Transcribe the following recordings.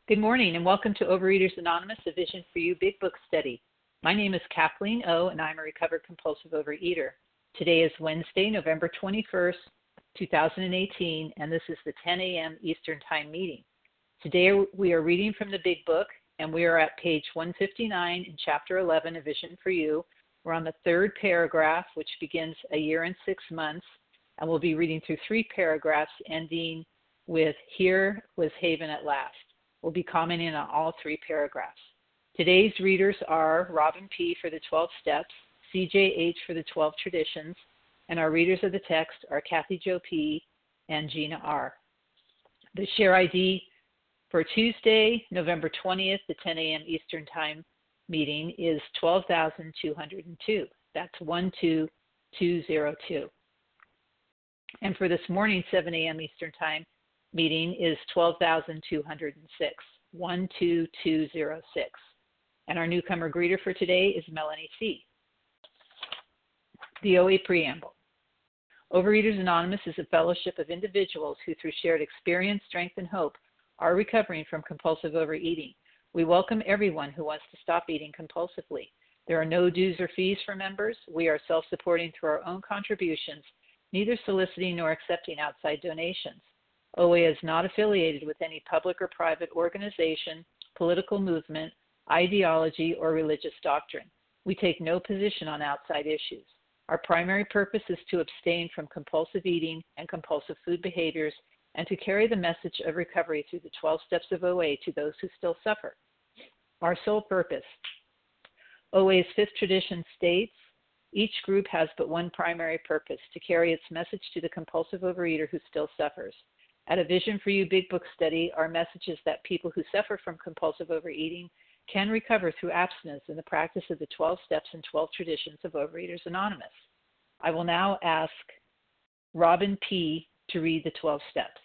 Good morning and welcome to Overeaters Anonymous, a Vision for You Big Book Study. My name is Kathleen O, and I'm a recovered compulsive overeater. Today is Wednesday, November 21st, 2018, and this is the 10 a.m. Eastern Time meeting. Today we are reading from the Big Book, and we are at page 159 in Chapter 11, A Vision for You. We're on the third paragraph, which begins a year and 6 months, and we'll be reading through 3 paragraphs ending with Here was Haven at last. We'll be commenting on all 3 paragraphs. Today's readers are Robin P. for the 12 Steps, CJH for the 12 Traditions, and our readers of the text are Kathy Jo P. and Gina R. The share ID for Tuesday, November 20th, the 10 a.m. Eastern Time meeting is 12,202. That's 12202. And for this morning, 7 a.m. Eastern Time meeting is 12,206, 12206. And our newcomer greeter for today is Melanie C. The OA Preamble. Overeaters Anonymous is a fellowship of individuals who, through shared experience, strength, and hope, are recovering from compulsive overeating. We welcome everyone who wants to stop eating compulsively. There are no dues or fees for members. We are self-supporting through our own contributions, neither soliciting nor accepting outside donations. OA is not affiliated with any public or private organization, political movement, ideology, or religious doctrine. We take no position on outside issues. Our primary purpose is to abstain from compulsive eating and compulsive food behaviors and to carry the message of recovery through the 12 steps of OA to those who still suffer. Our sole purpose. OA's 5th tradition states, each group has but one primary purpose, to carry its message to the compulsive overeater who still suffers. At A Vision for You Big Book Study, our message is that people who suffer from compulsive overeating can recover through abstinence in the practice of the 12 steps and 12 traditions of Overeaters Anonymous. I will now ask Robin P. to read the 12 steps.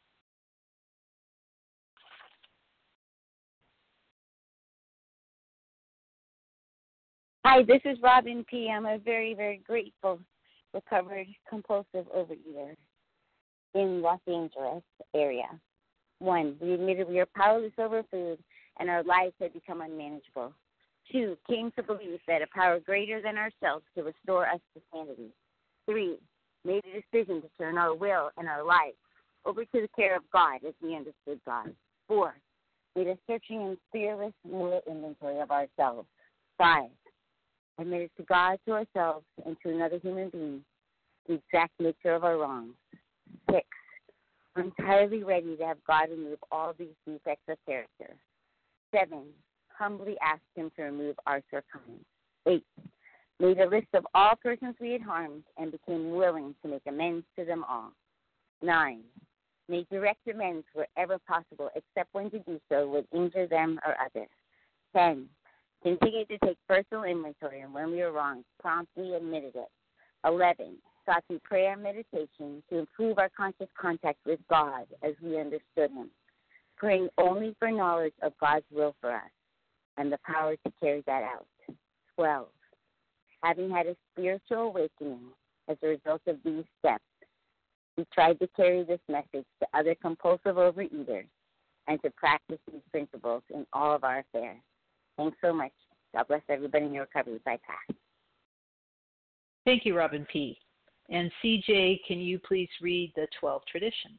Hi, this is Robin P. I'm a very, very grateful recovered compulsive overeater in Los Angeles area. 1, we admitted we are powerless over food and our lives had become unmanageable. 2, came to believe that a power greater than ourselves could restore us to sanity. 3, made a decision to turn our will and our lives over to the care of God as we understood God. 4, made a searching and fearless moral inventory of ourselves. 5, admitted to God, to ourselves, and to another human being the exact nature of our wrongs. 6, we're entirely ready to have God remove all these defects of character. 7, humbly asked him to remove our shortcomings. 8, made a list of all persons we had harmed and became willing to make amends to them all. 9, made direct amends wherever possible, except when to do so would injure them or others. 10, continued to take personal inventory, and when we were wrong, promptly admitted it. 11, sought through prayer and meditation to improve our conscious contact with God as we understood him, praying only for knowledge of God's will for us and the power to carry that out. 12, having had a spiritual awakening as a result of these steps, we tried to carry this message to other compulsive overeaters and to practice these principles in all of our affairs. Thanks so much. God bless everybody in your recovery. Bye, Pat. Thank you, Robin P. And CJ, can you please read the 12 traditions?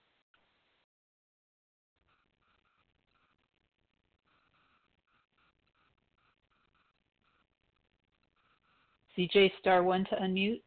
CJ, star 1 to unmute.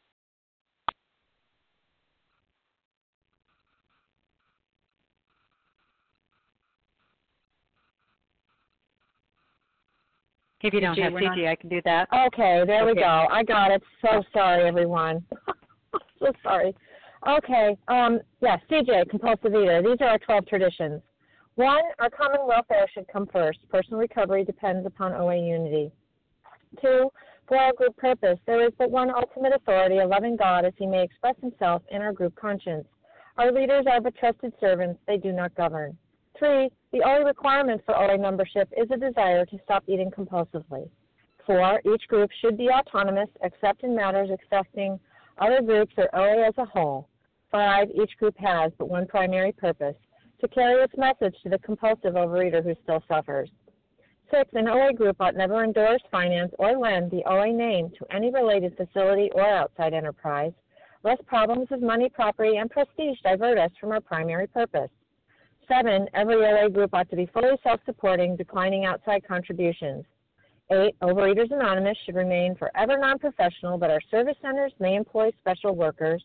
If you don't have CJ, I can do that. Okay, there we go. I got it. So sorry, everyone. So sorry. Okay, CJ, compulsive eater. These are our 12 traditions. 1, our common welfare should come first. Personal recovery depends upon OA unity. 2, for our group purpose, there is but one ultimate authority, a loving God, as he may express himself in our group conscience. Our leaders are but trusted servants. They do not govern. 3, the only requirement for OA membership is a desire to stop eating compulsively. 4, each group should be autonomous except in matters affecting other groups or OA as a whole. 5, each group has but one primary purpose, to carry this message to the compulsive overeater who still suffers. 6, an OA group ought never endorse, finance, or lend the OA name to any related facility or outside enterprise, lest problems of money, property, and prestige divert us from our primary purpose. 7, every OA group ought to be fully self-supporting, declining outside contributions. 8, Overeaters Anonymous should remain forever non-professional, but our service centers may employ special workers.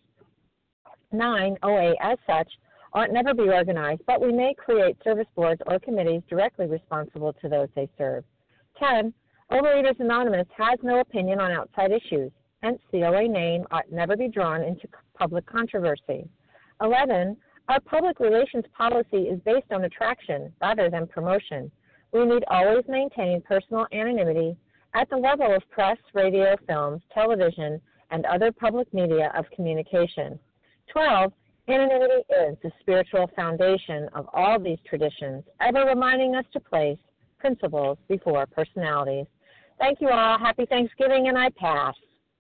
9, OA, as such, ought never be organized, but we may create service boards or committees directly responsible to those they serve. 10, Overeaters Anonymous has no opinion on outside issues, hence the OA name ought never be drawn into public controversy. 11, our public relations policy is based on attraction rather than promotion. We need always maintain personal anonymity at the level of press, radio, films, television, and other public media of communication. 12, anonymity is the spiritual foundation of all these traditions, ever reminding us to place principles before personalities. Thank you all. Happy Thanksgiving, and I pass.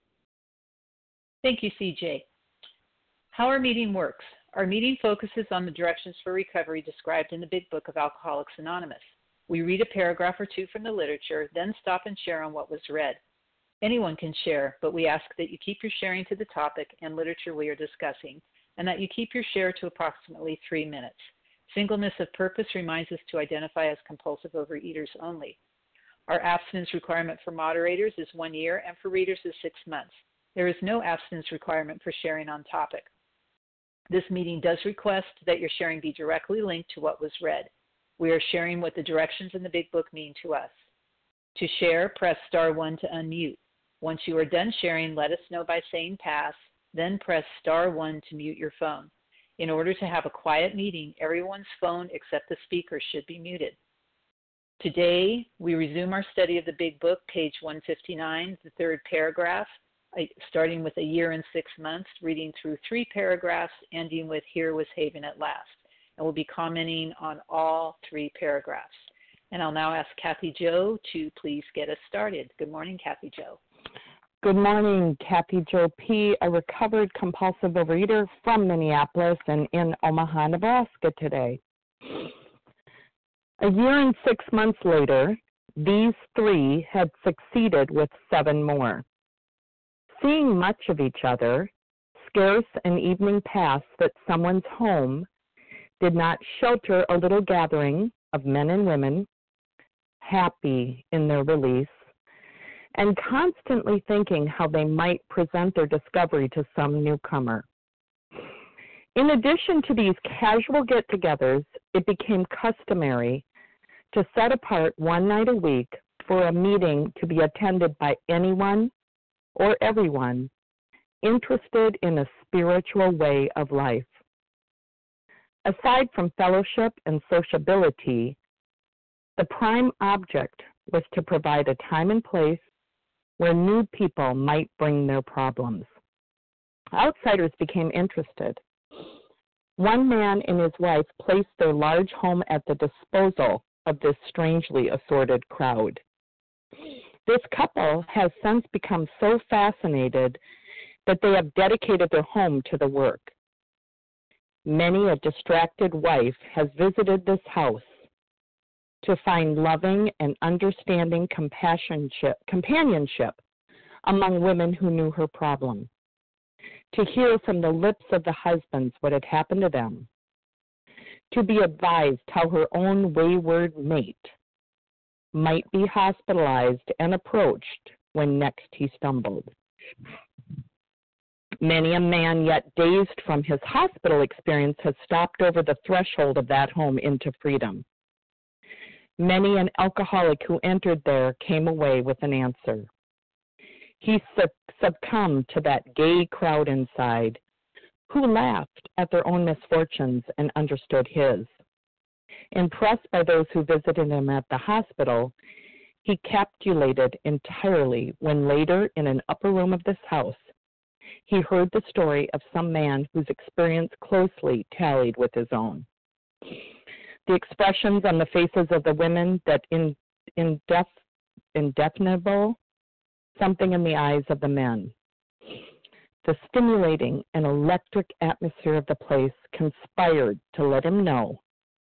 Thank you, CJ. How our meeting works. Our meeting focuses on the directions for recovery described in the Big Book of Alcoholics Anonymous. We read a paragraph or two from the literature, then stop and share on what was read. Anyone can share, but we ask that you keep your sharing to the topic and literature we are discussing, and that you keep your share to approximately 3 minutes. Singleness of purpose reminds us to identify as compulsive overeaters only. Our abstinence requirement for moderators is 1 year, and for readers is 6 months. There is no abstinence requirement for sharing on topic. This meeting does request that your sharing be directly linked to what was read. We are sharing what the directions in the Big Book mean to us. To share, press *1 to unmute. Once you are done sharing, let us know by saying pass, then press *1 to mute your phone. In order to have a quiet meeting, everyone's phone except the speaker should be muted. Today, we resume our study of the Big Book, page 159, the third paragraph, starting with 1 year and 6 months, reading through 3 paragraphs, ending with here was haven at last. And we'll be commenting on all 3 paragraphs. And I'll now ask Kathy Jo to please get us started. Good morning, Kathy Jo. Good morning, Kathy Jo P., a recovered compulsive overeater from Minneapolis and in Omaha, Nebraska today. 1 year and 6 months later, these 3 had succeeded with 7 more. Seeing much of each other, scarce an evening passed that someone's home did not shelter a little gathering of men and women, happy in their release, and constantly thinking how they might present their discovery to some newcomer. In addition to these casual get-togethers, it became customary to set apart 1 night a week for a meeting to be attended by anyone or everyone interested in a spiritual way of life. Aside from fellowship and sociability, the prime object was to provide a time and place where new people might bring their problems. Outsiders became interested. One man and his wife placed their large home at the disposal of this strangely assorted crowd. This couple has since become so fascinated that they have dedicated their home to the work. Many a distracted wife has visited this house to find loving and understanding companionship among women who knew her problem, to hear from the lips of the husbands what had happened to them, to be advised how her own wayward mate might be hospitalized and approached when next he stumbled. Many a man yet dazed from his hospital experience has stopped over the threshold of that home into freedom. Many an alcoholic who entered there came away with an answer. He succumbed to that gay crowd inside, who laughed at their own misfortunes and understood his. Impressed by those who visited him at the hospital, he capitulated entirely when later, in an upper room of this house, he heard the story of some man whose experience closely tallied with his own. The expressions on the faces of the women that indefinable, something in the eyes of the men. The stimulating and electric atmosphere of the place conspired to let him know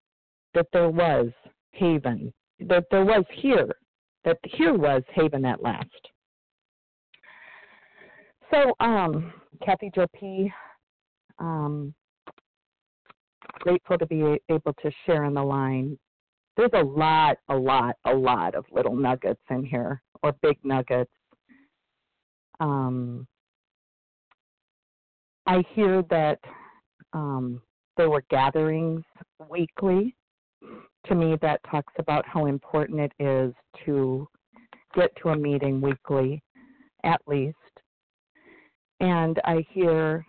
that there was haven, that there was here, that here was haven at last. So, Kathy Jo P., grateful to be able to share on the line. There's a lot of little nuggets in here, or big nuggets. I hear that there were gatherings weekly. To me, that talks about how important it is to get to a meeting weekly, at least. And I hear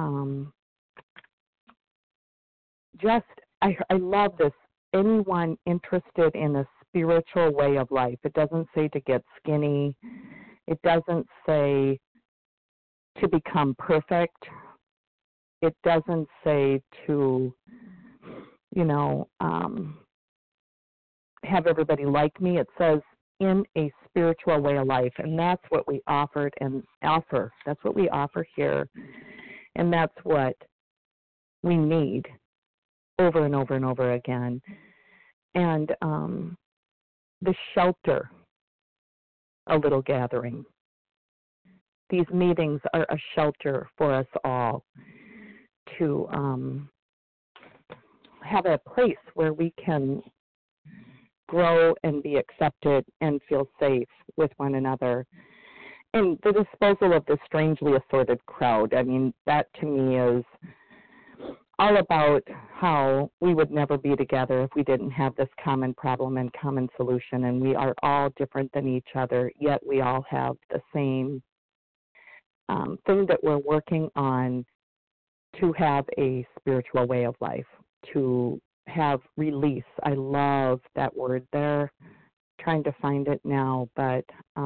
I love this. Anyone interested in a spiritual way of life. It doesn't say to get skinny. It doesn't say to become perfect. It doesn't say to, have everybody like me. It says in a spiritual way of life, and that's what we offered and offer. That's what we offer here, and that's what we need over and over and over again. And the shelter, a little gathering. These meetings are a shelter for us all to have a place where we can grow and be accepted and feel safe with one another. And the disposal of this strangely assorted crowd, I mean, that to me is all about how we would never be together if we didn't have this common problem and common solution. And we are all different than each other, yet we all have the same thing that we're working on to have a spiritual way of life, to have release. I love that word there. Trying to find it now, but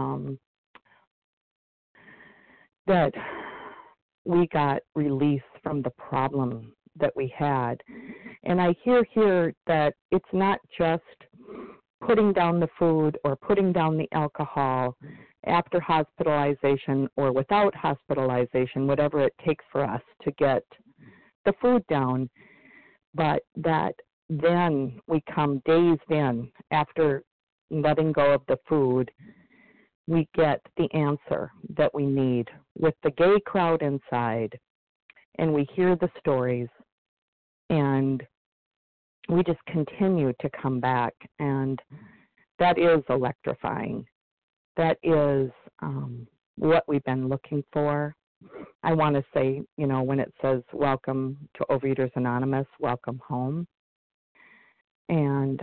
that we got release from the problem that we had. And I hear here that it's not just putting down the food or putting down the alcohol after hospitalization or without hospitalization, whatever it takes for us to get the food down, but that then we come days in after letting go of the food, we get the answer that we need with the gay crowd inside, and we hear the stories, and we just continue to come back, and that is electrifying. That is what we've been looking for. I want to say, when it says welcome to Overeaters Anonymous, welcome home. And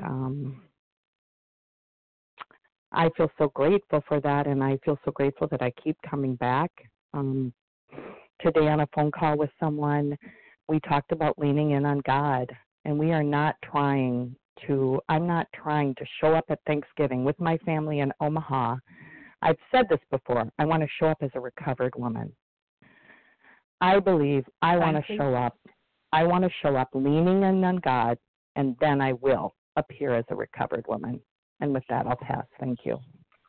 I feel so grateful for that, and I feel so grateful that I keep coming back. Today on a phone call with someone, we talked about leaning in on God, and we are not trying to, I'm not trying to show up at Thanksgiving with my family in Omaha. I've said this before. I want to show up as a recovered woman. I believe I want to show up. I want to show up leaning in on God, and then I will appear as a recovered woman. And with that, I'll pass. Thank you.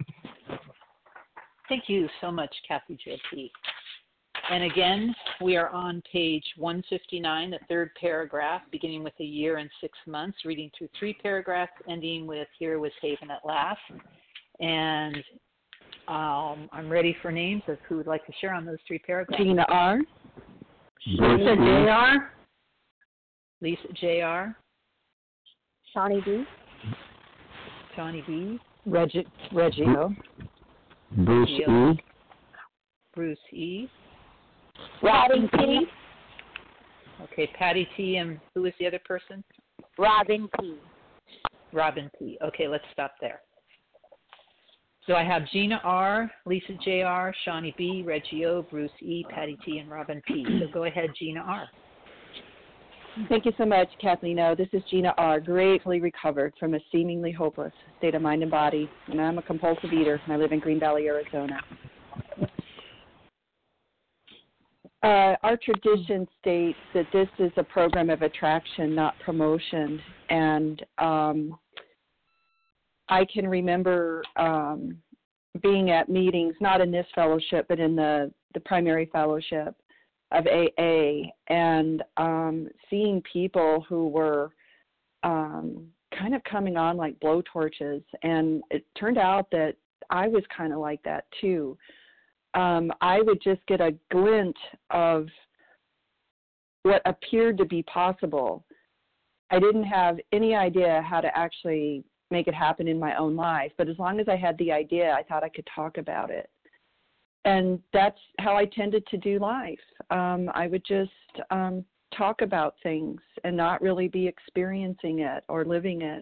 Thank you so much, Kathy Jo P. And again, we are on page 159, the third paragraph, beginning with a year and 6 months, reading through 3 paragraphs, ending with here was haven at last. And I'm ready for names of who would like to share on those 3 paragraphs. Gina R. Lisa J.R. Lisa J.R. Shawnee B. Shawnee B. Reggie O. Bruce E. Bruce E. Robin P. Okay, Patty T. And who is the other person? Robin P. Robin P. Okay, let's stop there. So I have Gina R., Lisa J.R., Shawnee B., Reggie O., Bruce E., Patty T., and Robin P. So go ahead, Gina R. Thank you so much, Kathleen O. This is Gina R., gratefully recovered from a seemingly hopeless state of mind and body, and I'm a compulsive eater, and I live in Green Valley, Arizona. Our tradition states that this is a program of attraction, not promotion, and I can remember being at meetings, not in this fellowship, but in the primary fellowship of AA, and seeing people who were kind of coming on like blowtorches. And it turned out that I was kind of like that too. I would just get a glint of what appeared to be possible. I didn't have any idea how to actually make it happen in my own life, but as long as I had the idea, I thought I could talk about it. And that's how I tended to do life. I would just talk about things and not really be experiencing it or living it.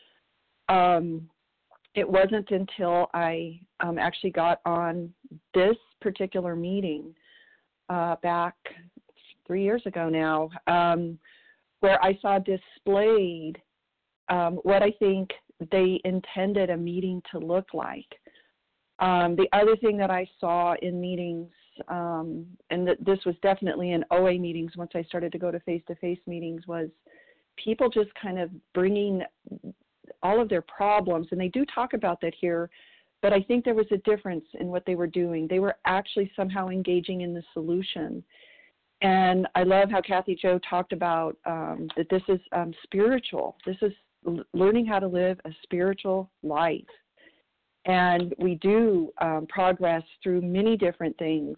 It wasn't until I actually got on this particular meeting back 3 years ago now, where I saw displayed what I think they intended a meeting to look like. The other thing that I saw in meetings, and that this was definitely in OA meetings once I started to go to face-to-face meetings, was people just kind of bringing all of their problems, and they do talk about that here, but I think there was a difference in what they were doing. They were actually somehow engaging in the solution. And I love how Kathy Jo talked about that this is spiritual. This is learning how to live a spiritual life. And we do progress through many different things.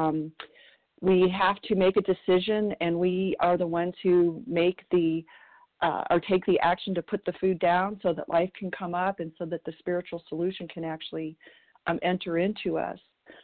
We have to make a decision, and we are the ones who make the or take the action to put the food down so that life can come up and so that the spiritual solution can actually enter into us.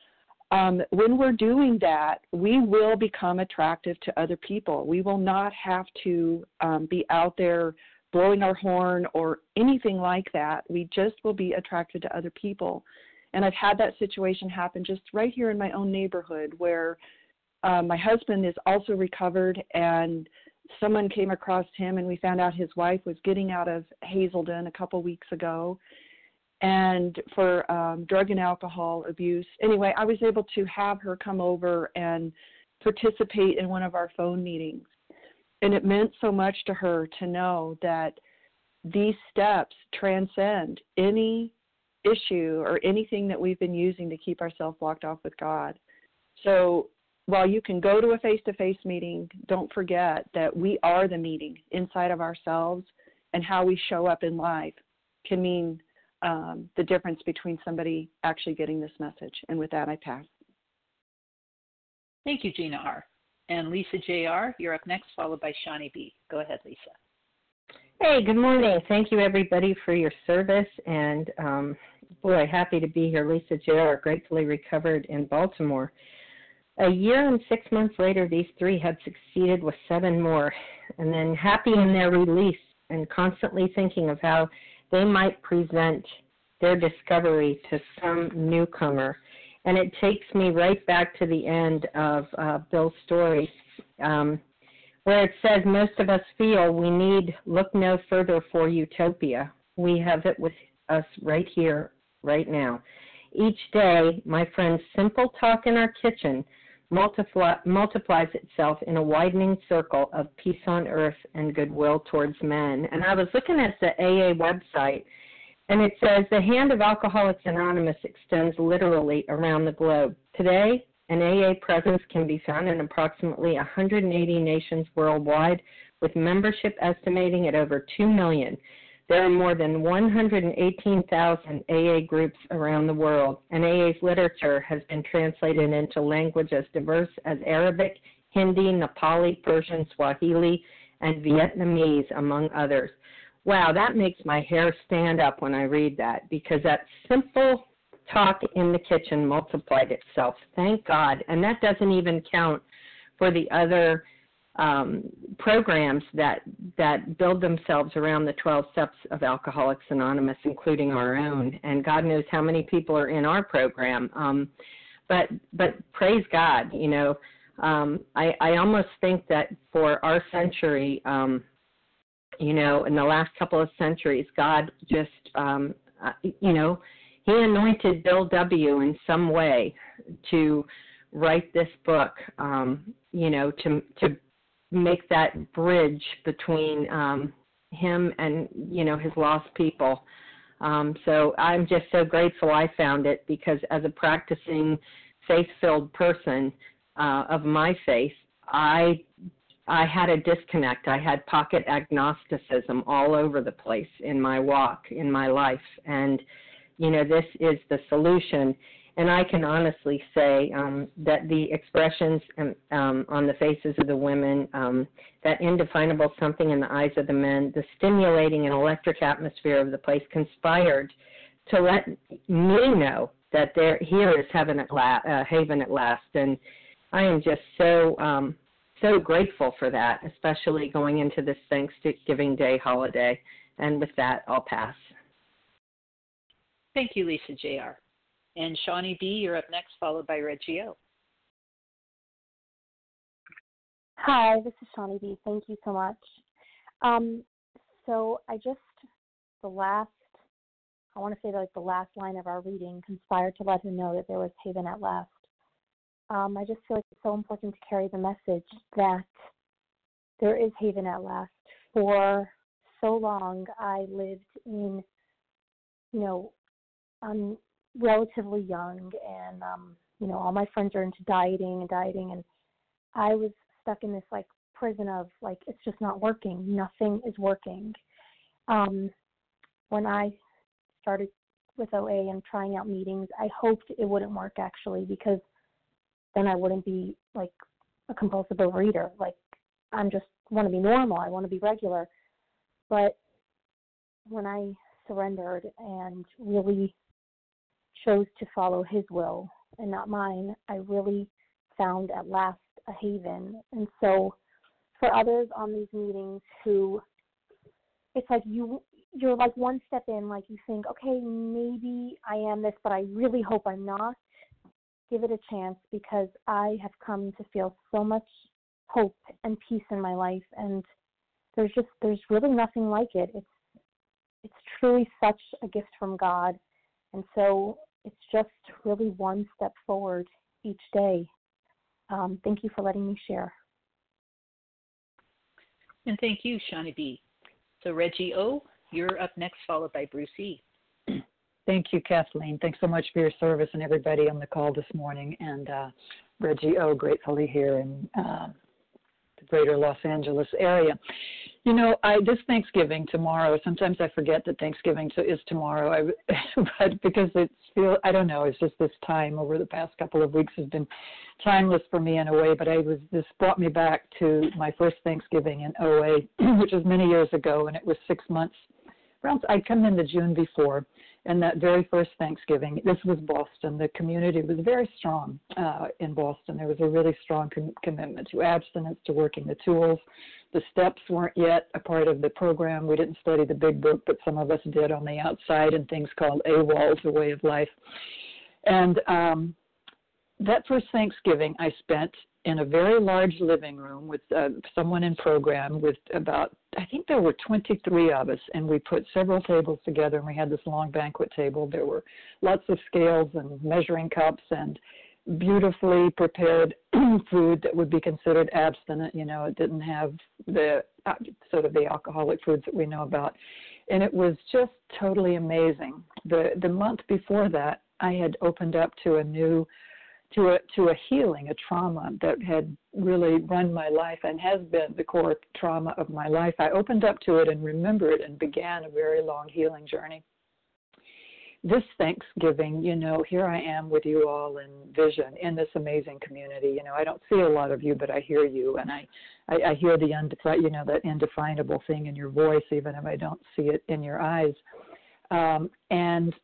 When we're doing that, we will become attractive to other people. We will not have to be out there blowing our horn or anything like that. We just will be attracted to other people. And I've had that situation happen just right here in my own neighborhood where my husband is also recovered, and someone came across him, and we found out his wife was getting out of Hazelden a couple weeks ago and for drug and alcohol abuse. Anyway, I was able to have her come over and participate in one of our phone meetings. And it meant so much to her to know that these steps transcend any issue or anything that we've been using to keep ourselves locked off with God. So while you can go to a face-to-face meeting, don't forget that we are the meeting inside of ourselves, and how we show up in life can mean the difference between somebody actually getting this message. And with that, I pass. Thank you, Gina R. And Lisa J.R., you're up next, followed by Shawnee B. Go ahead, Lisa. Hey, good morning. Thank you, everybody, for your service. And, boy, happy to be here. Lisa J.R., gratefully recovered in Baltimore. A year and 6 months later, these three had succeeded with 7 more. And then happy in their release and constantly thinking of how they might present their discovery to some newcomer. And it takes me right back to the end of Bill's story, where it says, most of us feel we need look no further for utopia. We have it with us right here, right now. Each day, my friend's simple talk in our kitchen multiplies itself in a widening circle of peace on earth and goodwill towards men. And I was looking at the AA website, and it says the hand of Alcoholics Anonymous extends literally around the globe. Today, an AA presence can be found in approximately 180 nations worldwide, with membership estimating at over 2 million. There are more than 118,000 AA groups around the world, and AA's literature has been translated into language as diverse as Arabic, Hindi, Nepali, Persian, Swahili, and Vietnamese, among others. Wow, that makes my hair stand up when I read that, because that simple talk in the kitchen multiplied itself. Thank God. And that doesn't even count for the other programs that build themselves around the 12 steps of Alcoholics Anonymous, including our own. And God knows how many people are in our program. But praise God, you know. I almost think that for our century, you know, in the last couple of centuries, God just, you know, he anointed Bill W. in some way to write this book, you know, to make that bridge between him and, you know, his lost people. So I'm just so grateful I found it, because as a practicing faith-filled person of my faith, I I had a disconnect. I had pocket agnosticism all over the place in my walk, in my life. And, this is the solution. And I can honestly say that the expressions on the faces of the women, that indefinable something in the eyes of the men, the stimulating and electric atmosphere of the place conspired to let me know that here is haven at last. And I am just so grateful for that, especially going into this Thanksgiving Day holiday. And with that, I'll pass. Thank you, Lisa J.R. And Shawnee B., you're up next, followed by Reggie O. Hi, this is Shawnee B. Thank you so much. So I want to say the last line of our reading conspired to let him know that there was haven at last. I just feel like it's so important to carry the message that there is haven at last. For so long, I lived in, I'm relatively young, and all my friends are into dieting, and I was stuck in this prison of it's just not working. Nothing is working. When I started with OA and trying out meetings, I hoped it wouldn't work actually, because then I wouldn't be a compulsive overeater. I just want to be normal. I want to be regular. But when I surrendered and really chose to follow his will and not mine, I really found at last a haven. And so for others on these meetings who, it's you're one step in, you think, okay, maybe I am this, but I really hope I'm not. Give it a chance, because I have come to feel so much hope and peace in my life, and there's really nothing like it. It's truly such a gift from God, and so it's just really one step forward each day. Thank you for letting me share. And thank you, Shawnee B. So Reggie O., you're up next, followed by Bruce E. Thank you, Kathleen. Thanks so much for your service and everybody on the call this morning. And Reggie O., gratefully here in the greater Los Angeles area. This Thanksgiving tomorrow, sometimes I forget that Thanksgiving is tomorrow, but because I don't know, it's just this time over the past couple of weeks has been timeless for me in a way, but this brought me back to my first Thanksgiving in OA, which was many years ago, and it was 6 months. I'd come in the June before, and that very first Thanksgiving, this was Boston. The community was very strong in Boston. There was a really strong commitment to abstinence, to working the tools. The steps weren't yet a part of the program. We didn't study the big book, but some of us did on the outside in things called AWOLs, a way of life. And that first Thanksgiving I spent in a very large living room with someone in program with about, I think there were 23 of us, and we put several tables together, and we had this long banquet table. There were lots of scales and measuring cups and beautifully prepared food that would be considered abstinent. It didn't have the sort of the alcoholic foods that we know about. And it was just totally amazing. The month before that, I had opened up to a healing, a trauma that had really run my life and has been the core trauma of my life. I opened up to it and remembered and began a very long healing journey. This Thanksgiving, here I am with you all in vision in this amazing community. I don't see a lot of you, but I hear you, and I hear that indefinable thing in your voice, even if I don't see it in your eyes. And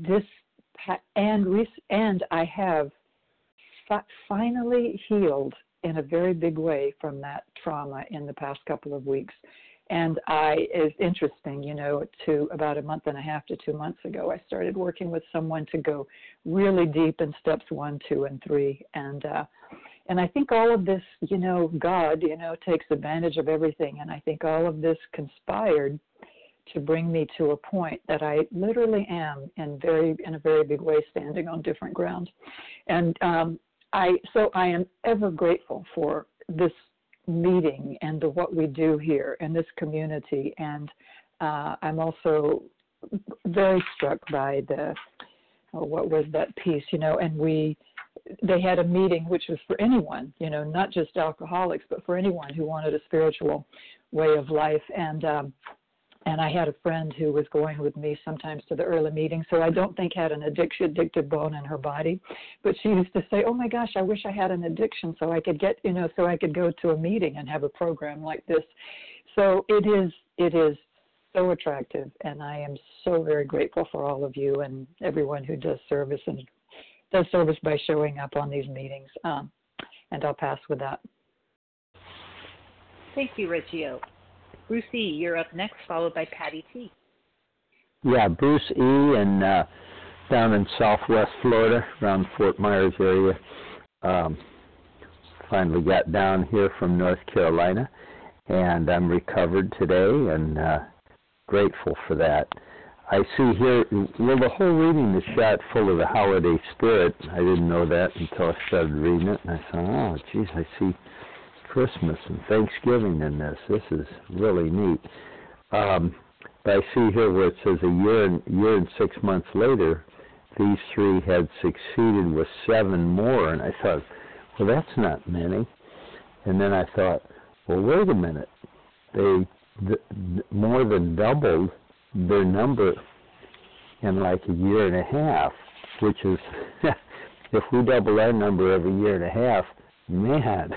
I have finally healed in a very big way from that trauma in the past couple of weeks. And it's interesting, to about a month and a half to 2 months ago, I started working with someone to go really deep in steps 1, 2, and 3. And I think all of this, God, takes advantage of everything. And I think all of this conspired to bring me to a point that I literally am in a very big way standing on different ground. And I am ever grateful for this meeting and what we do here in this community. And I'm also very struck by what was that piece, and we they had a meeting which was for anyone, not just alcoholics, but for anyone who wanted a spiritual way of life. And I had a friend who was going with me sometimes to the early meetings, so I don't think had an addictive bone in her body. But she used to say, "Oh my gosh, I wish I had an addiction so I could so I could go to a meeting and have a program like this." So it is so attractive, and I am so very grateful for all of you and everyone who does service and does service by showing up on these meetings. And I'll pass with that. Thank you, Reggie O. Bruce E., you're up next, followed by Patty T. Yeah, Bruce E. and down in Southwest Florida, around Fort Myers area. Finally got down here from North Carolina, and I'm recovered today and grateful for that. I see here, well, the whole reading is shot full of the holiday spirit. I didn't know that until I started reading it, and I thought, oh, geez, I see Christmas and Thanksgiving in this. This is really neat. But I see here where it says a year and 6 months later, these three had succeeded with 7 more, and I thought, well, that's not many. And then I thought, well, wait a minute. They more than doubled their number in like a year and a half, which is, if we double our number every year and a half, man,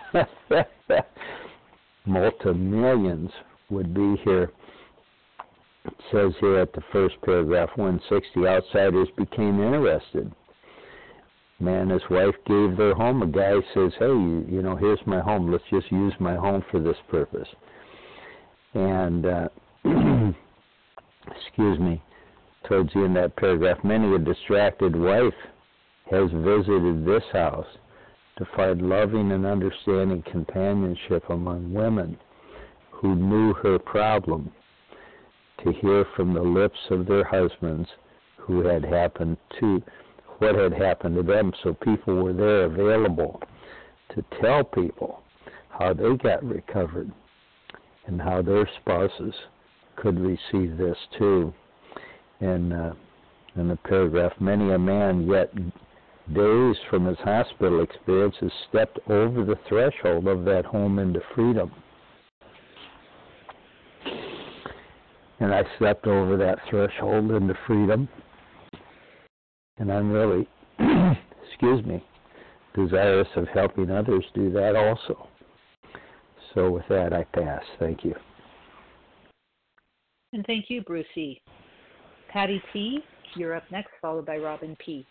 multi-millions would be here. It says here at the first paragraph, 160, outsiders became interested. Man, his wife gave their home. A guy says, hey, here's my home. Let's just use my home for this purpose. And, excuse me, towards the end of that paragraph, many a distracted wife has visited this house to find loving and understanding companionship among women who knew her problem, to hear from the lips of their husbands what had happened to them. So people were there available to tell people how they got recovered and how their spouses could receive this too. And in the paragraph, many a man yet days from his hospital experience has stepped over the threshold of that home into freedom. And I stepped over that threshold into freedom. And I'm really, desirous of helping others do that also. So with that, I pass. Thank you. And thank you, Bruce E. Patty T., you're up next, followed by Robin P.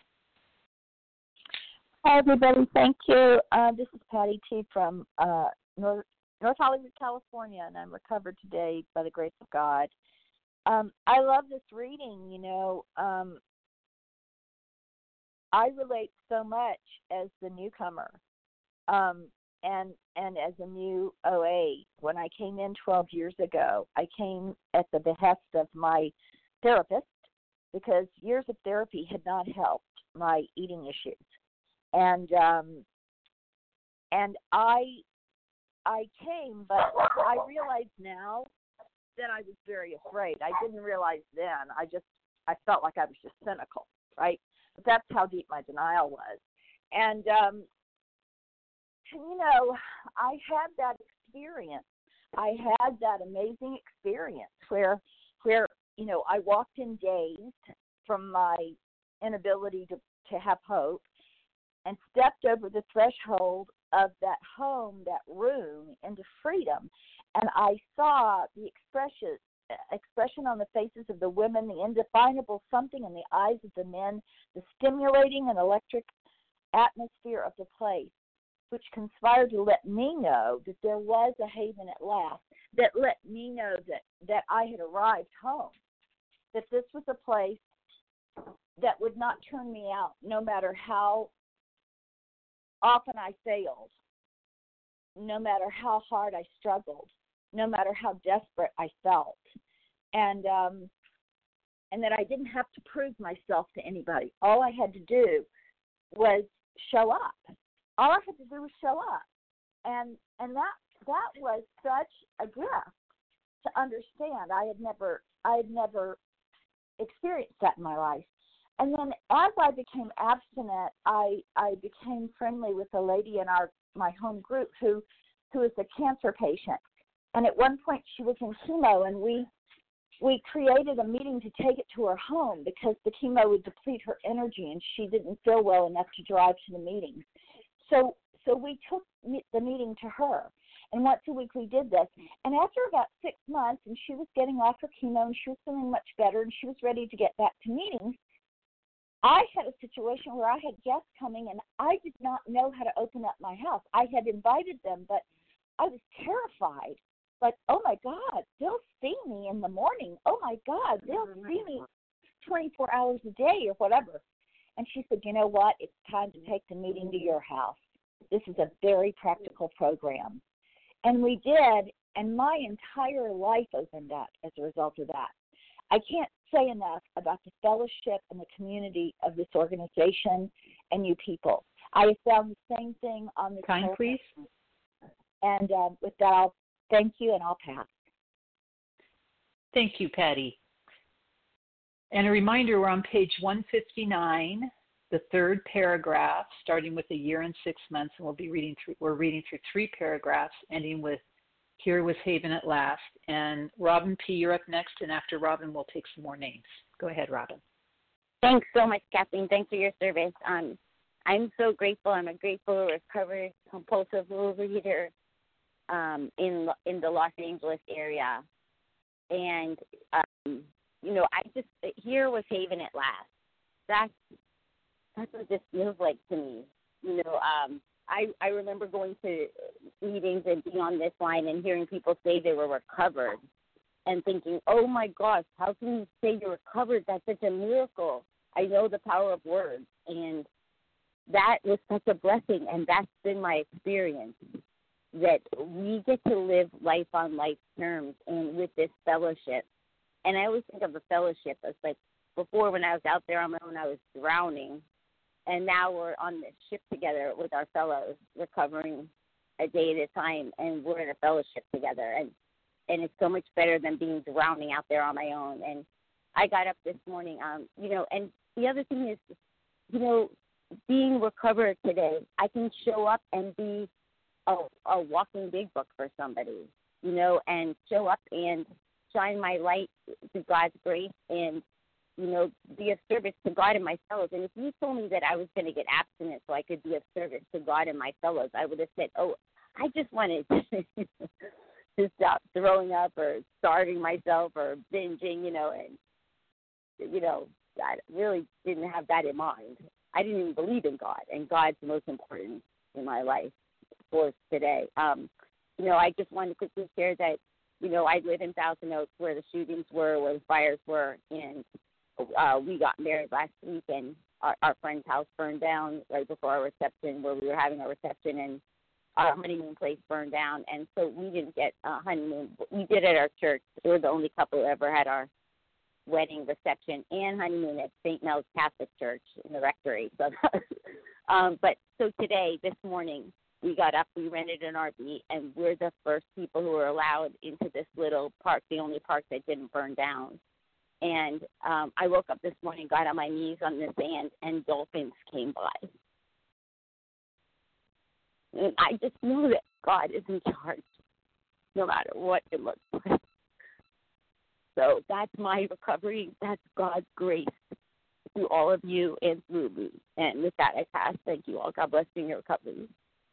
Hi, everybody. Thank you. This is Patty T. from North Hollywood, California, and I'm recovered today by the grace of God. I love this reading. I relate so much as the newcomer, and as a new OA. When I came in 12 years ago, I came at the behest of my therapist because years of therapy had not helped my eating issues. And I came, but I realize now that I was very afraid. I didn't realize then. I felt like I was just cynical, right? But that's how deep my denial was. And I had that experience. I had that amazing experience where I walked in dazed from my inability to have hope, and stepped over the threshold of that home, that room, into freedom. And I saw the expression on the faces of the women, the indefinable something in the eyes of the men, the stimulating and electric atmosphere of the place, which conspired to let me know that there was a haven at last, that let me know that I had arrived home, that this was a place that would not turn me out no matter how often I failed, no matter how hard I struggled, no matter how desperate I felt, and that I didn't have to prove myself to anybody. All I had to do was show up. All I had to do was show up, and that was such a gift to understand. I had never experienced that in my life, And then as I became abstinent, I became friendly with a lady in my home group who is a cancer patient. And at one point she was in chemo, and we created a meeting to take it to her home because the chemo would deplete her energy and she didn't feel well enough to drive to the meetings. So we took the meeting to her. And once a week we did this. And after about 6 months, and she was getting off her chemo and she was feeling much better and she was ready to get back to meetings, I had a situation where I had guests coming and I did not know how to open up my house. I had invited them, but I was terrified. Like, oh my God, they'll see me in the morning. Oh my God, they'll see me 24 hours a day or whatever. And she said, you know what? It's time to take the meeting to your house. This is a very practical program. And we did, and my entire life opened up as a result of that. I can't say enough about the fellowship and the community of this organization and you people. I have found the same thing on the Kind, please. And with that, I'll thank you, and I'll pass. Thank you, Patty. And a reminder, we're on page 159, the third paragraph, starting with a year and 6 months, and we're reading through 3 paragraphs, ending with "Here was Haven at last." And Robin P., you're up next, and after Robin, we'll take some more names. Go ahead, Robin. Thanks so much, Kathleen. Thanks for your service. I'm so grateful. I'm a grateful, recovered, compulsive overeater in the Los Angeles area. And, here was Haven at last. That's what this feels like to me. I remember going to meetings and being on this line and hearing people say they were recovered and thinking, oh, my gosh, how can you say you're recovered? That's such a miracle. I know the power of words. And that was such a blessing, and that's been my experience, that we get to live life on life terms and with this fellowship. And I always think of the fellowship as like before when I was out there on my own, I was drowning. And now we're on this ship together with our fellows, recovering a day at a time, and we're in a fellowship together. And it's so much better than being drowning out there on my own. And I got up this morning, and the other thing is, being recovered today, I can show up and be a walking big book for somebody, and show up and shine my light to God's grace and, be of service to God and my fellows. And if you told me that I was going to get abstinent so I could be of service to God and my fellows, I would have said, oh, I just wanted to stop throwing up or starving myself or binging, I really didn't have that in mind. I didn't even believe in God, and God's the most important in my life for today. I just wanted to quickly share that, I live in Thousand Oaks where the shootings were, where the fires were, and we got married last week, and our friend's house burned down right before our reception, where we were having our reception, and our honeymoon place burned down, and so we didn't get a honeymoon. We did at our church. We were the only couple who ever had our wedding reception and honeymoon at St. Mel's Catholic Church in the rectory. So, so today, this morning, we got up, we rented an RV, and we're the first people who were allowed into this little park, the only park that didn't burn down. And I woke up this morning, got on my knees on the sand, and dolphins came by. And I just know that God is in charge, no matter what it looks like. So that's my recovery. That's God's grace through all of you and through me. And with that, I pass. Thank you all. God bless you in your recovery.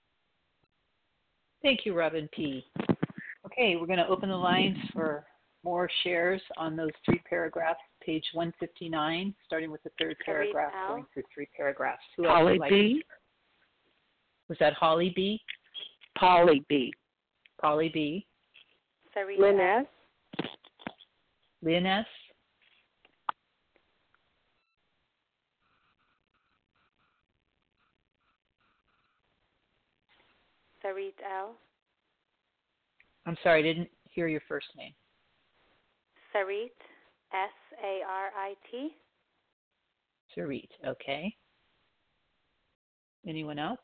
Thank you, Robin P. Okay, we're going to open the lines for more shares on those 3 paragraphs, page 159, starting with the 3rd paragraph, going through 3 paragraphs. Who else Holly would B. Was that Holly B? Polly B. Polly B. Lynn S. Lynn S. Sarit L. I'm sorry, I didn't hear your first name. Sarit, S-A-R-I-T. Sarit, okay. Anyone else?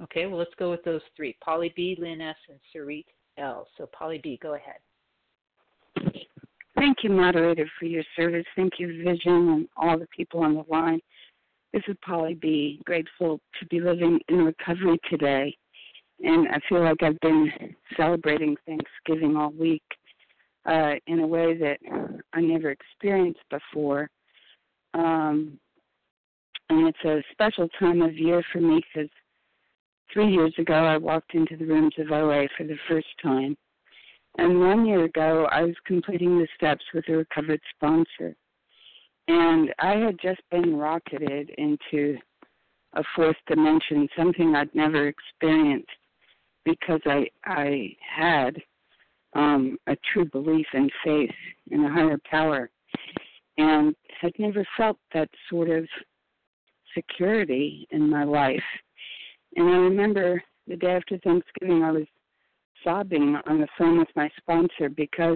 Okay, well, let's go with those three, Polly B., Lynn S., and Sarit L. So Polly B., go ahead. Thank you, moderator, for your service. Thank you, Vision, and all the people on the line. This is Polly B., grateful to be living in recovery today. And I feel like I've been celebrating Thanksgiving all week in a way that I never experienced before. And it's a special time of year for me because 3 years ago I walked into the rooms of OA for the first time. And 1 year ago I was completing the steps with a recovered sponsor. And I had just been rocketed into a fourth dimension, something I'd never experienced because I had a true belief and faith in a higher power and had never felt that sort of security in my life. And I remember the day after Thanksgiving I was sobbing on the phone with my sponsor because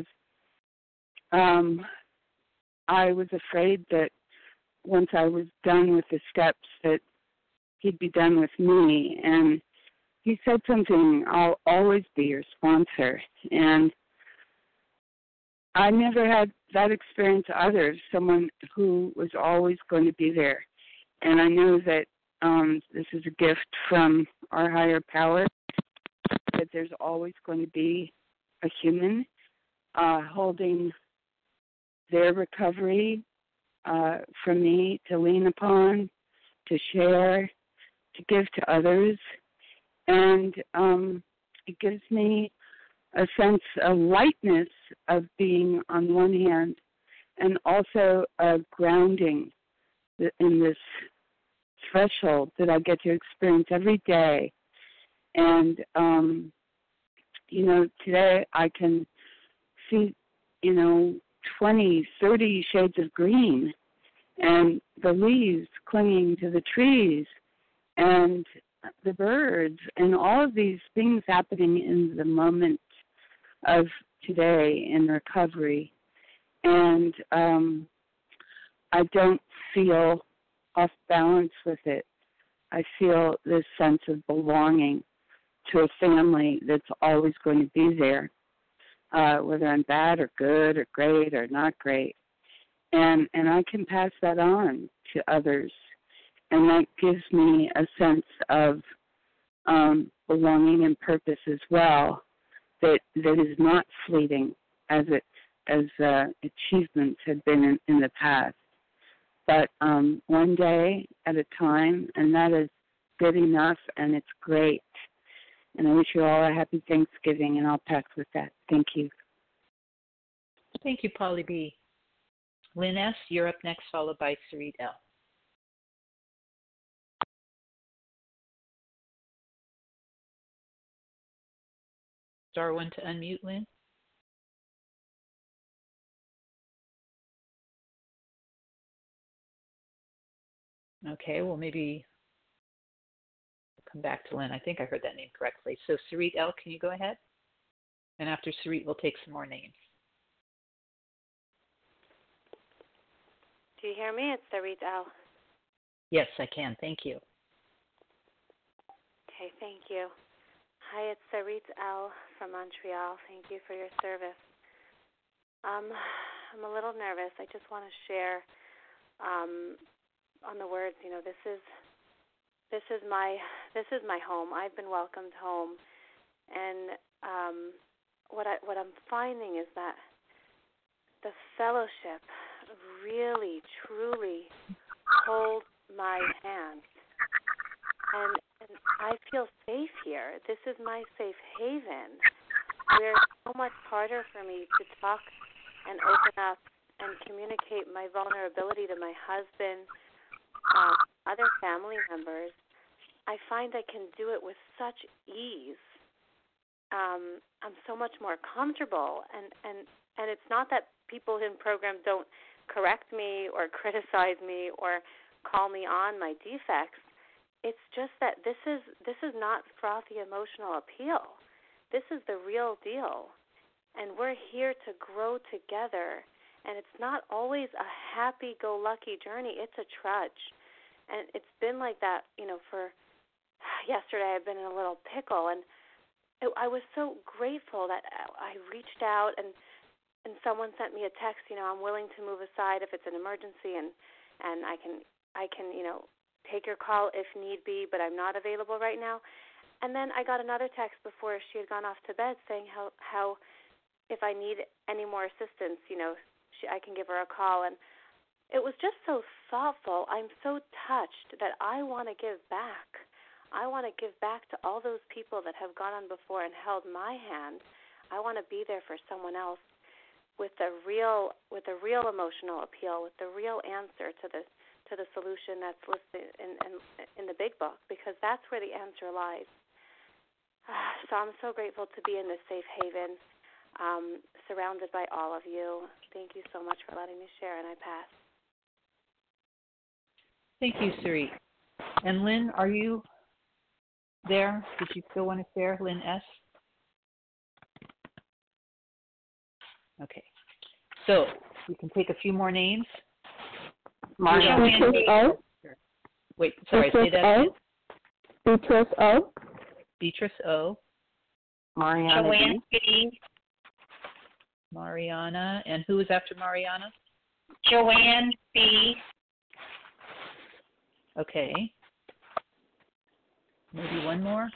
I was afraid that once I was done with the steps that he'd be done with me. And he said something, I'll always be your sponsor. And I never had that experience either, someone who was always going to be there. And I know that this is a gift from our higher power, that there's always going to be a human holding their recovery for me to lean upon, to share, to give to others. And it gives me a sense of lightness of being on one hand and also a grounding in this threshold that I get to experience every day. And, today I can see, 20, 30 shades of green and the leaves clinging to the trees and the birds and all of these things happening in the moment of today in recovery. And I don't feel off balance with it. I feel this sense of belonging to a family that's always going to be there, whether I'm bad or good or great or not great. And I can pass that on to others. And that gives me a sense of belonging and purpose as well, that is not fleeting as achievements have been in the past. But one day at a time, and that is good enough, and it's great. And I wish you all a happy Thanksgiving, and I'll pass with that. Thank you. Thank you, Polly B. Lynn S., you're up next, followed by Sarit L. Star one to unmute, Lynn. Okay, well, maybe we'll come back to Lynn. I think I heard that name correctly. So, Sarit L., can you go ahead? And after Sarit, we'll take some more names. Do you hear me? It's Sarit L. Yes, I can. Thank you. Okay, thank you. Hi, it's Sarit L. from Montreal. Thank you for your service. I'm a little nervous. I just want to share on the words. This is my home. I've been welcomed home, and what I'm finding is that the fellowship really, truly holds my hand, and I feel safe here. This is my safe haven, where it's so much harder for me to talk and open up and communicate my vulnerability to my husband, other family members. I find I can do it with such ease. I'm so much more comfortable, and it's not that people in program don't correct me or criticize me or call me on my defects. It's just that this is not frothy emotional appeal. This is the real deal, and we're here to grow together. And it's not always a happy-go-lucky journey. It's a trudge, and it's been like that, for yesterday I've been in a little pickle, and I was so grateful that I reached out and someone sent me a text. I'm willing to move aside if it's an emergency, and I can take your call if need be, but I'm not available right now. And then I got another text before she had gone off to bed saying how if I need any more assistance, I can give her a call. And it was just so thoughtful. I'm so touched that I want to give back. I want to give back to all those people that have gone on before and held my hand. I want to be there for someone else with a real emotional appeal, with the real answer to the solution that's listed in the big book, because that's where the answer lies. So I'm so grateful to be in this safe haven, surrounded by all of you. Thank you so much for letting me share, and I pass. Thank you, Sari. And Lynn, are you there? Did you still want to share, Lynn S.? Okay. So we can take a few more names. Beatrice O. Wait, sorry, say that again. Beatrice O. Beatrice O. Mariana Joanne B. Mariana. And who is after Mariana? Joanne B. Okay. Maybe one more.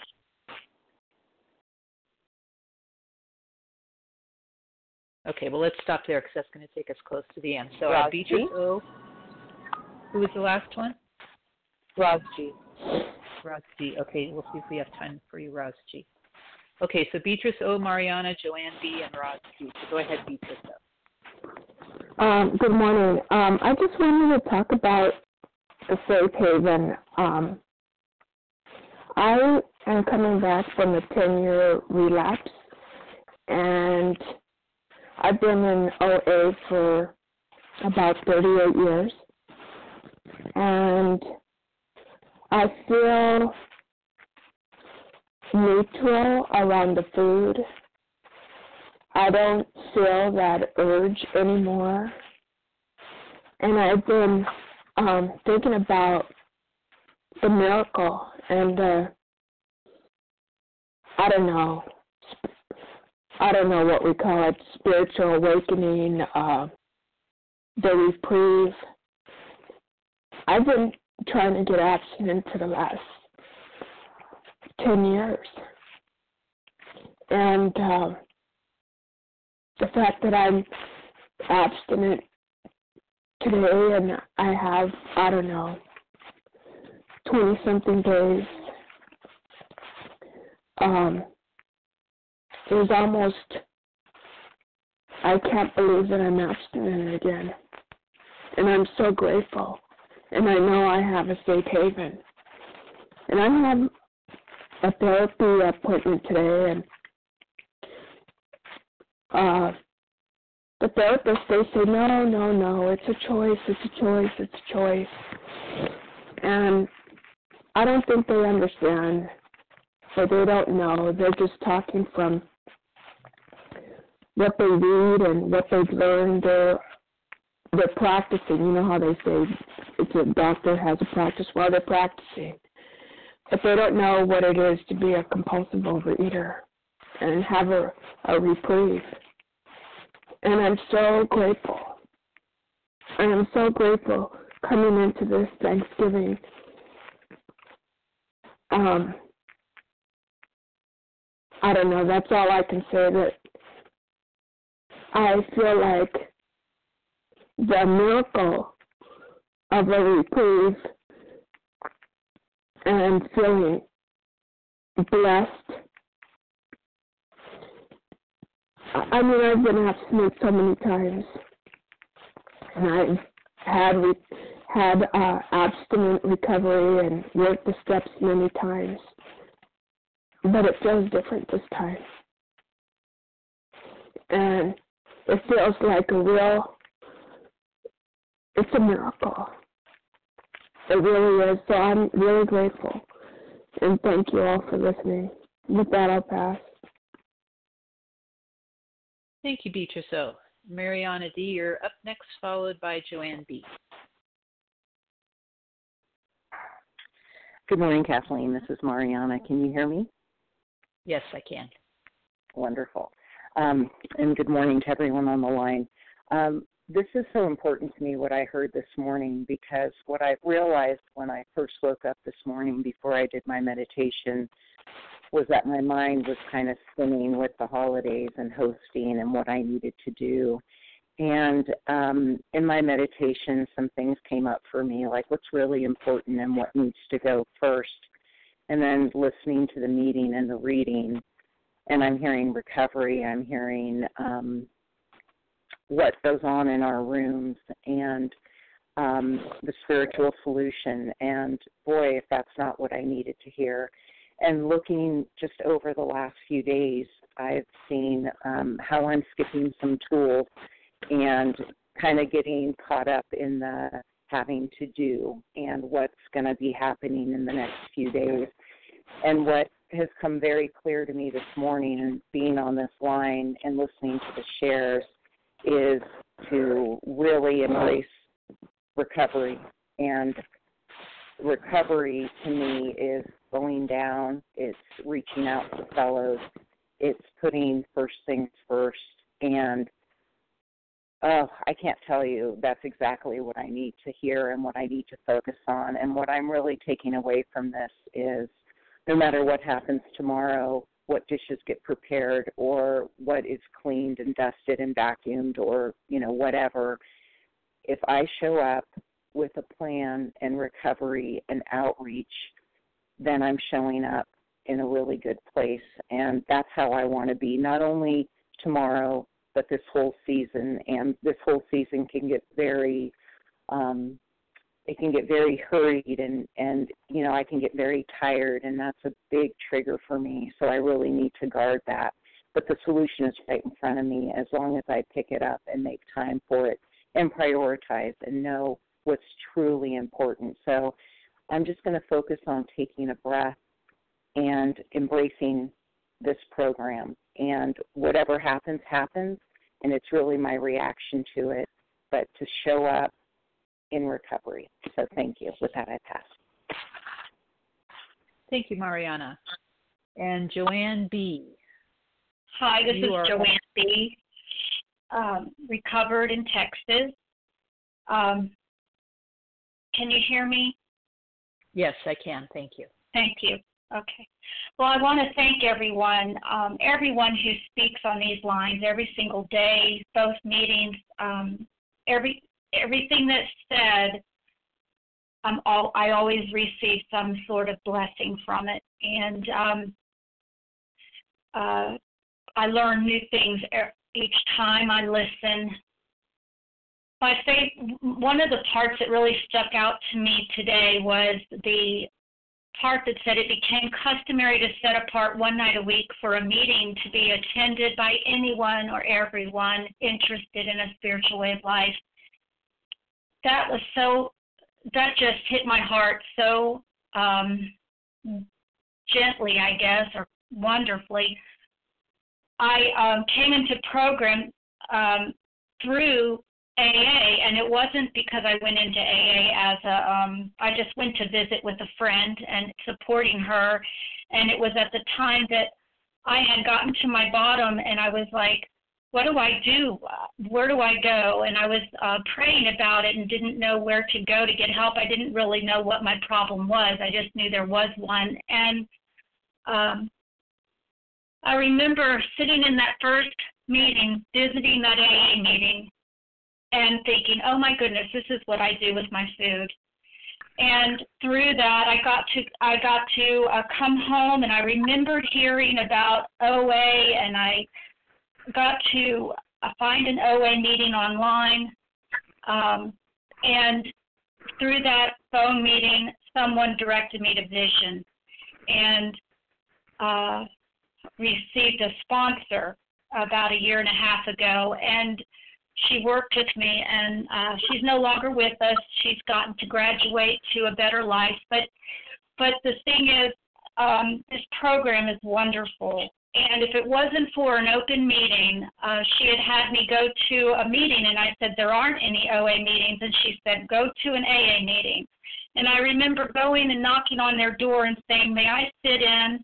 Okay, well, let's stop there because that's going to take us close to the end. So Beatrice O. Who was the last one? Roz G. Roz G. Okay, we'll see if we have time for you, Roz G. Okay, so Beatrice O., Mariana, Joanne B., and Roz G. So go ahead, Beatrice O. Good morning. I just wanted to talk about the safe haven. I am coming back from a 10-year relapse, and I've been in OA for about 38 years, and I feel neutral around the food. I don't feel that urge anymore, and I've been thinking about the miracle and I don't know what we call it, spiritual awakening, the reprieve. I've been trying to get abstinent for the last 10 years. And the fact that I'm abstinent today and I have, 20-something days, it was almost, I can't believe that I'm abstinent again. And I'm so grateful. And I know I have a safe haven. And I have a therapy appointment today, and the therapist, they say, no, it's a choice. And I don't think they understand, or they don't know. They're just talking from what they read and what they've learned. They're practicing. You know how they say it's a doctor has a practice while they're practicing. But they don't know what it is to be a compulsive overeater and have a reprieve. And I'm so grateful. I am so grateful coming into this Thanksgiving. I don't know, that's all I can say, that I feel like the miracle of a reprieve and feeling blessed. I mean, I've been abstinent so many times, and I've had abstinent recovery and worked the steps many times, but it feels different this time. And it feels like it's a miracle. It really is. So I'm really grateful. And thank you all for listening. With that, I'll pass. Thank you, Beatrice O. Mariana D., you're up next, followed by Joanne B. Good morning, Kathleen. This is Mariana. Can you hear me? Yes, I can. Wonderful. And good morning to everyone on the line. This is so important to me, what I heard this morning, because what I realized when I first woke up this morning before I did my meditation was that my mind was kind of spinning with the holidays and hosting and what I needed to do. And in my meditation, some things came up for me, like what's really important and what needs to go first. And then listening to the meeting and the reading, and I'm hearing recovery, I'm hearing what goes on in our rooms and the spiritual solution. And boy, if that's not what I needed to hear. And looking just over the last few days, I've seen how I'm skipping some tools and kind of getting caught up in the having to do and what's going to be happening in the next few days. And what has come very clear to me this morning and being on this line and listening to the shares is to really embrace recovery. And recovery to me is slowing down, it's reaching out to fellows, it's putting first things first, and I can't tell you, that's exactly what I need to hear and what I need to focus on. And what I'm really taking away from this is no matter what happens tomorrow, what dishes get prepared or what is cleaned and dusted and vacuumed or, whatever, if I show up with a plan and recovery and outreach, then I'm showing up in a really good place. And that's how I want to be, not only tomorrow, but this whole season. And this whole season can get very, hurried and I can get very tired, and that's a big trigger for me. So I really need to guard that. But the solution is right in front of me as long as I pick it up and make time for it and prioritize and know what's truly important. So I'm just going to focus on taking a breath and embracing this program. And whatever happens, happens, and it's really my reaction to it, but to show up in recovery. So thank you. With that, I pass. Thank you, Mariana. And Joanne B. Hi, this is Joanne B. Recovered in Texas. Can you hear me? Yes, I can. Thank you. Thank you. Okay. Well, I want to thank everyone who speaks on these lines every single day, both meetings, everything that's said. I always receive some sort of blessing from it, and I learn new things each time I listen. One of the parts that really stuck out to me today was the part that said it became customary to set apart one night a week for a meeting to be attended by anyone or everyone interested in a spiritual way of life. That just hit my heart so gently, I guess, or wonderfully. I came into program through AA, and it wasn't because I went into AA as I just went to visit with a friend and supporting her, and it was at the time that I had gotten to my bottom, and I was like, what do I do? Where do I go? And I was praying about it and didn't know where to go to get help. I didn't really know what my problem was. I just knew there was one. And I remember sitting in that first meeting, visiting that AA meeting, and thinking, oh my goodness, this is what I do with my food. And through that, I got to come home, and I remembered hearing about OA, and I got to find an OA meeting online. And through that phone meeting, someone directed me to Vision, and received a sponsor about 1.5 years ago, and she worked with me, and she's no longer with us. She's gotten to graduate to a better life. But the thing is, this program is wonderful. And if it wasn't for an open meeting, she had me go to a meeting, and I said, there aren't any OA meetings. And she said, go to an AA meeting. And I remember going and knocking on their door and saying, "May I sit in?"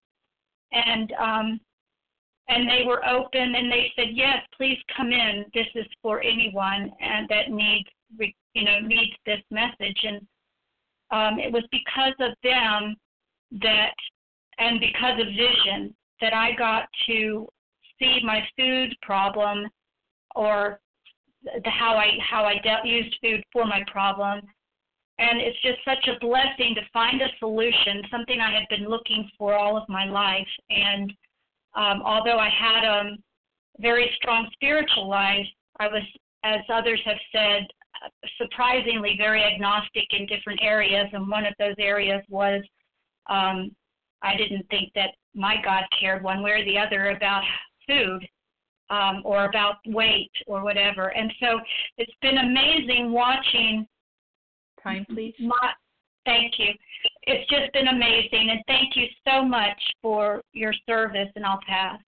And they were open, and they said, "Yes, please come in. This is for anyone and that needs this message." And it was because of them and because of vision, that I got to see my food problem, or how I used food for my problem. And it's just such a blessing to find a solution, something I had been looking for all of my life. And although I had a very strong spiritual life, I was, as others have said, surprisingly very agnostic in different areas. And one of those areas was I didn't think that my God cared one way or the other about food or about weight or whatever. And so it's been amazing watching. Time, please. Thank you. It's just been amazing, and thank you so much for your service, and I'll pass.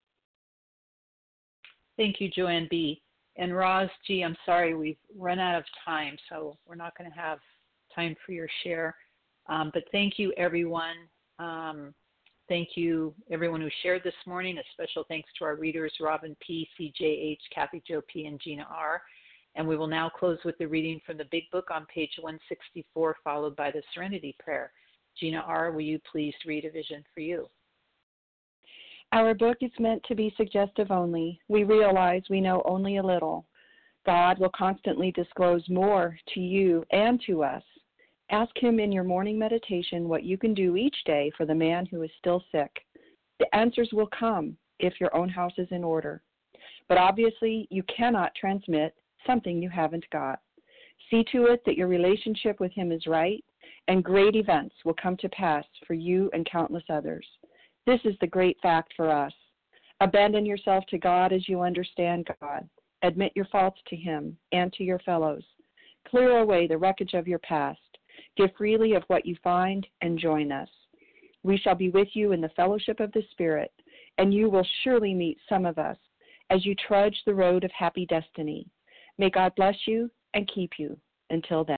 Thank you, Joanne B. And Roz G., I'm sorry, we've run out of time, so we're not going to have time for your share. But thank you, everyone. Thank you, everyone who shared this morning. A special thanks to our readers, Robin P., CJH, Kathy Jo P., and Gina R. And we will now close with the reading from the Big Book on page 164, followed by the Serenity Prayer. Gina R., will you please read A Vision for You? Our book is meant to be suggestive only. We realize we know only a little. God will constantly disclose more to you and to us. Ask Him in your morning meditation what you can do each day for the man who is still sick. The answers will come if your own house is in order. But obviously, you cannot transmit something you haven't got. See to it that your relationship with Him is right, and great events will come to pass for you and countless others. This is the great fact for us. Abandon yourself to God as you understand God. Admit your faults to Him and to your fellows. Clear away the wreckage of your past. Give freely of what you find and join us. We shall be with you in the fellowship of the Spirit, and you will surely meet some of us as you trudge the road of happy destiny. May God bless you and keep you until then.